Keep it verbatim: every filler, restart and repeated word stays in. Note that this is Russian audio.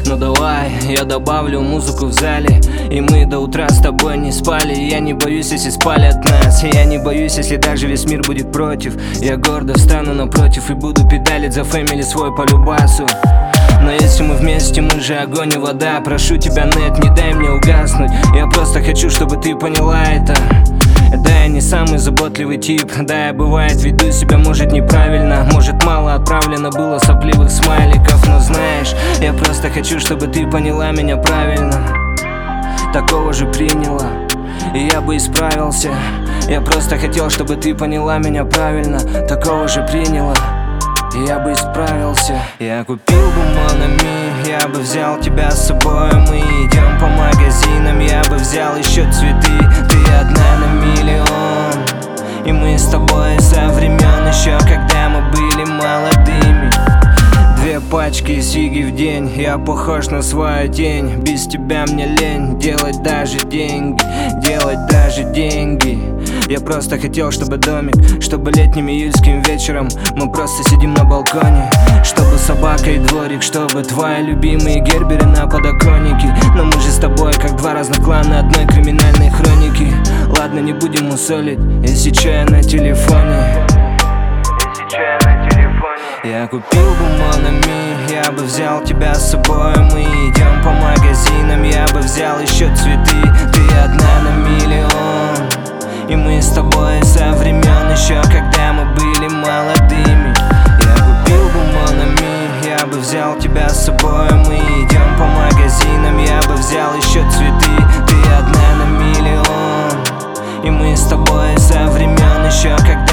Ну давай, я добавлю музыку в зале, и мы до утра с тобой не спали. Я не боюсь, если спалят нас, я не боюсь, если даже весь мир будет против. Я гордо встану напротив и буду педалить за фэмили свой по любасу. Но если мы вместе, мы же огонь и вода. Прошу тебя, нет, не дай мне угаснуть. Я просто хочу, чтобы ты поняла это. Да, я не самый заботливый тип. Да, я бывает веду себя, может, неправильно. Может, мало отправлено было сопливых смайликов. Но знаешь, я просто хочу, чтобы ты поняла меня правильно. Такого же приняла, и я бы исправился. Я просто хотел, чтобы ты поняла меня правильно. Такого же приняла, и я бы исправился. Я купил бы Монами, я бы взял тебя с собой. Мы идем по магазинам, я бы взял еще цветы. Ты одна на миллион, и мы с тобой со времен еще, когда мы были молодыми. Две пачки сиги в день, я похож на свою тень. Без тебя мне лень делать даже деньги, делать даже деньги. Я просто хотел, чтобы домик, чтобы летним июльским вечером мы просто сидим на балконе. Чтобы собака и дворик, чтобы твои любимые герберы на подоконнике. Но мы же с тобой как два разных клана одной криминальной хроники. Ладно, не будем мусолить, если чё, я на телефоне. Я купил бы Монами, я бы взял тебя с собой. Мы идем по магазинам, я бы взял еще цветы. Ты одна на миллион, и мы с тобой со времен еще, когда мы были молодыми. Я купил бы Монами, я бы взял тебя с собой. Мы идем по магазинам, я бы взял еще цветы. Ты одна на миллион, и мы с тобой со времен еще, когда